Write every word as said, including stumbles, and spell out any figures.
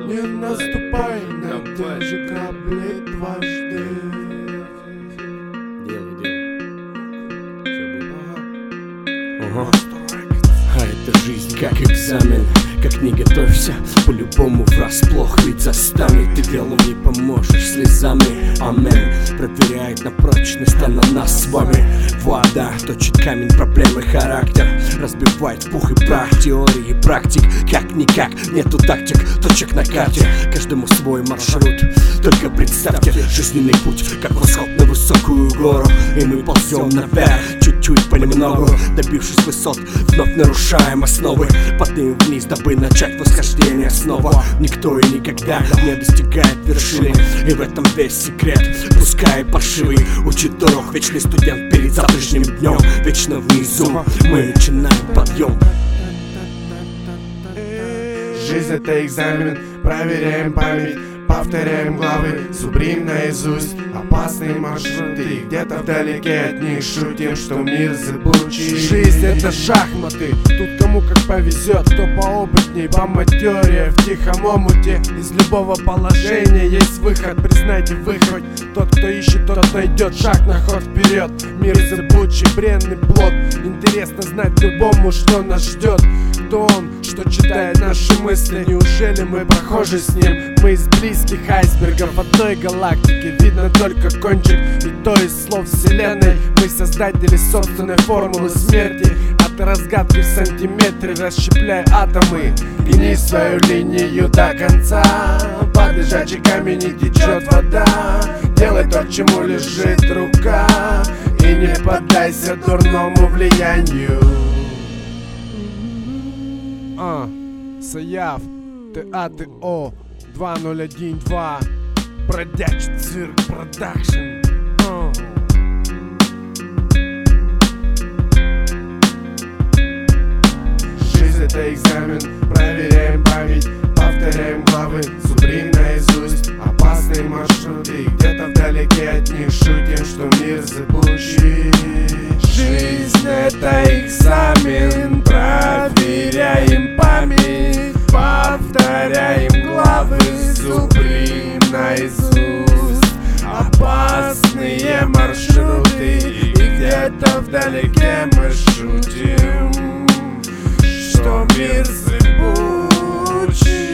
Не наступай на те же грабли дважды. Делай, делай. Все будет. Ага. А это жизнь как экзамен. Как не готовься, по-любому врасплох ведь застанет. Ты делу не поможешь слезами. Амен. Проверяет на прочность, а на нас с вами вода точит камень, проблемы, характер. Разбивает пух и прах, теории и практик. Как-никак, нету тактик, точек на карте. Каждому свой маршрут. Только представьте, жизненный путь, как восход на высокую гору. И мы ползем наверх, чуть-чуть понемногу. Добившись высот, вновь нарушаем основы. Падаем вниз, дабы начать восхождение снова. Никто и никогда не достигает вершины. И в этом весь секрет, пускай паршивый. Учит дорог вечный студент перед завтрашним днем. Вечно внизу мы начинаем подъем. Жизнь — это экзамен, проверяем память, повторяем главы, зубрим наизусть опасные маршруты. Где-то вдалеке от них шутим, что мир зыбучий. Жизнь — это шахматы, тут кому как повезет. Кто поопытней, поматерее, в тихом омуте. Из любого положения есть выход, признайте выход. Тот, кто ищет, тот найдет, шаг на ход вперед. Мир зыбучий, бренный плод. Интересно знать любому, что нас ждет. Кто он, что читает наши мысли? Неужели мы похожи с ним? Мы из близких айсбергов одной галактики. Видно только кончик, и то из слов вселенной. Мы создатели собственной формулы смерти. От разгадки в сантиметре расщепляя атомы. Гни свою линию до конца. Под лежачий камень не течет вода. Делай то, к чему лежит рука. И не поддайся дурному влиянию. А, Саяв, Т А Т О два ноль один два. Бродячий цирк продакшн. uh. Жизнь — это экзамен, проверяем память, повторяем главы, зубрим наизусть опасные маршруты. Где-то вдалеке от них шутим, что мир зыбучий. Жизнь — это экзамен, проверяем память, повторяем главы, зубрим наизусть опасные маршруты. И где-то вдалеке мы шутим, что мир зыбучий.